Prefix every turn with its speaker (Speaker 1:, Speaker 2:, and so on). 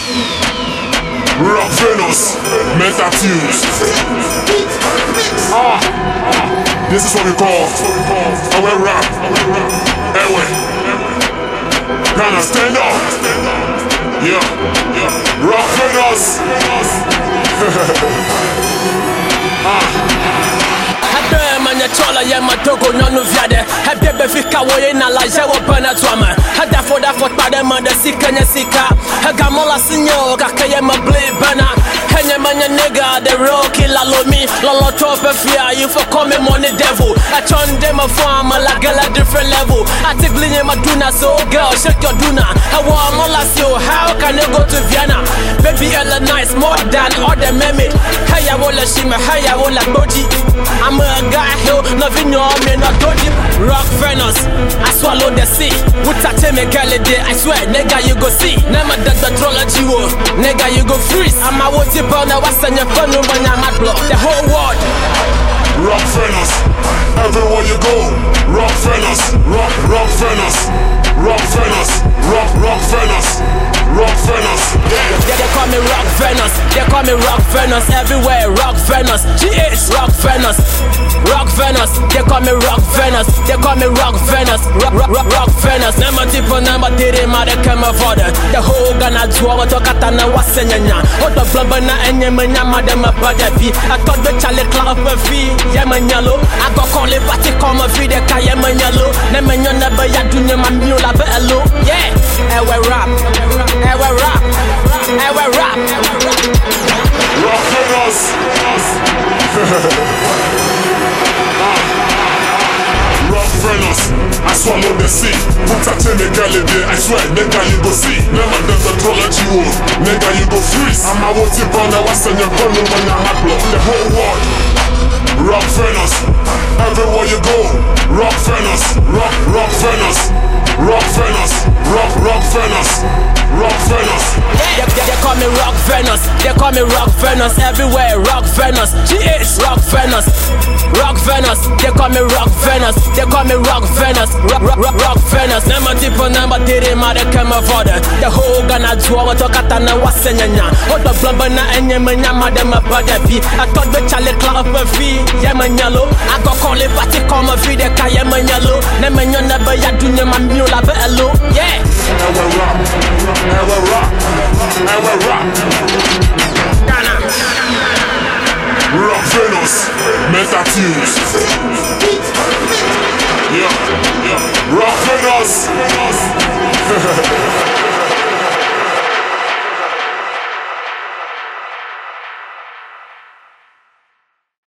Speaker 1: Rock Venus, Metathews. This is what we call our rap. Anyway, gonna stand up. Yeah. Rock Venus.
Speaker 2: Chola ye matogo nonu viade Hebye befika woye na la jewo bana twama Hada for pade mande sika nye sika Hega mola sinyo kakeye mabli bana Henye manye nigga the real killer lo me Lolo tope fear you for call me money devil I turn them a farm like a different level I take linye maduna so girl shake your duna I want mola so how can you go to Vienna Baby ella nice more than all the meme Haya wola shima haya wola boji I'm a guy here nothing you me not told you Rock Venus, I swallow the sea Wuta me galide, I swear, nigga you go see Nema that metrology wo, nigga you go freeze I'm a woti bona wasanya funu when I'm at block The whole world
Speaker 1: Rock Venus, everywhere you go Rock Venus, rock Venus Rock Venus, rock Venus Rock Venus,
Speaker 2: yeah. They call me Rock Venus, they call me Rock Venus everywhere, Rock Venus, she is Rock Venus, Rock Venus, they call me Rock Venus, they call me Rock Venus, Rock Venus. Never tipo number three, mother come for the whole Ghana to our Tokatana was Senyanya. What the Blabana and Yemanya, madam, a body. I thought the Charlie Cloud of fee, Yamanyalo. I got call it party come a video, Kayamanyalo. Nemanya never yadunya mamula bello. Yeah, and we rap. And we rap, and we rap.
Speaker 1: Rock Venus. Rock Venus, I swallow the sea. Wuta me galide, I swear, nigga you go see. Never the metrology wo, nigga you go freeze. I'm a woti bona wasanya funu when I'm at block. The whole world. Rock Venus, everywhere you go. Rock Venus, rock Venus, rock Venus, rock Venus, rock Venus.
Speaker 2: They call me Rock Venus, they call me Rock Venus everywhere, Rock Venus, she is Rock Venus, Rock Venus, they call me Rock Venus, they call me Rock Venus, rock Venus. Never tipo number three, mother come for the whole Ghana to our Tokatana was Senyanya. What the Blabana and Yemanya, madam, a body. I thought the Charlie Cloud of fee. Yamanyalo, I got call it party come a video Kayamanyalo. Nemanya never yadunya mamula bello. Yeah,
Speaker 1: and we rock, and we rock, and we rock.
Speaker 2: Ghana.
Speaker 1: Rock Venus, Metathews.